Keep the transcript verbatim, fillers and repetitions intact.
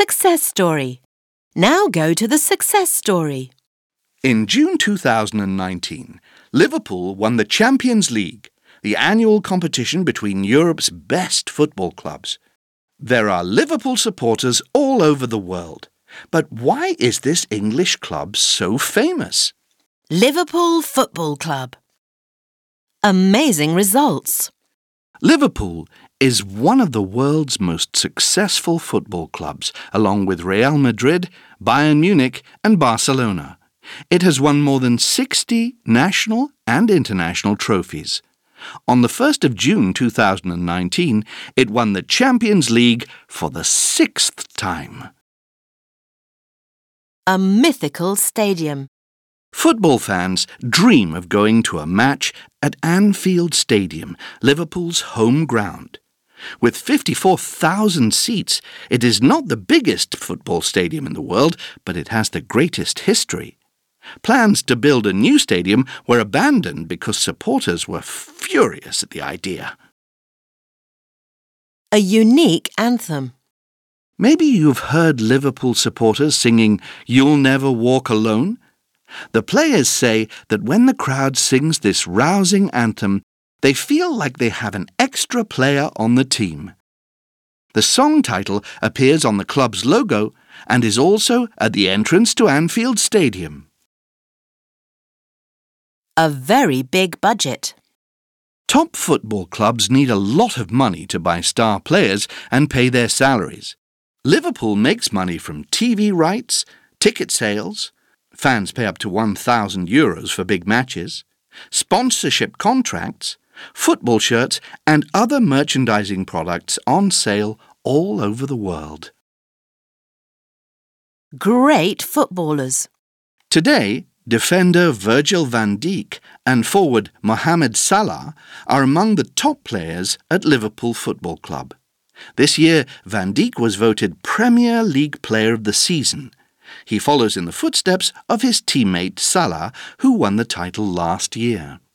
Success story. Now go to the success story. In June two thousand nineteen, Liverpool won the Champions League, the annual competition between Europe's best football clubs. There are Liverpool supporters all over the world. But why is this English club so famous? Liverpool Football Club. Amazing results. Liverpool is one of the world's most successful football clubs, along with Real Madrid, Bayern Munich and Barcelona. It has won more than sixty national and international trophies. On the first of June two thousand nineteen, it won the Champions League for the sixth time. A mythical stadium. Football fans dream of going to a match at Anfield Stadium, Liverpool's home ground. With fifty-four thousand seats, it is not the biggest football stadium in the world, but it has the greatest history. Plans to build a new stadium were abandoned because supporters were furious at the idea. A unique anthem. Maybe you've heard Liverpool supporters singing "You'll Never Walk Alone." The players say that when the crowd sings this rousing anthem, they feel like they have an extra player on the team. The song title appears on the club's logo and is also at the entrance to Anfield Stadium. A very big budget. Top football clubs need a lot of money to buy star players and pay their salaries. Liverpool makes money from T V rights, ticket sales, fans pay up to one thousand euros for big matches, sponsorship contracts, football shirts and other merchandising products on sale all over the world. Great footballers. Today, defender Virgil van Dijk and forward Mohamed Salah are among the top players at Liverpool Football Club. This year, Van Dijk was voted Premier League Player of the Season. He follows in the footsteps of his teammate Salah, who won the title last year.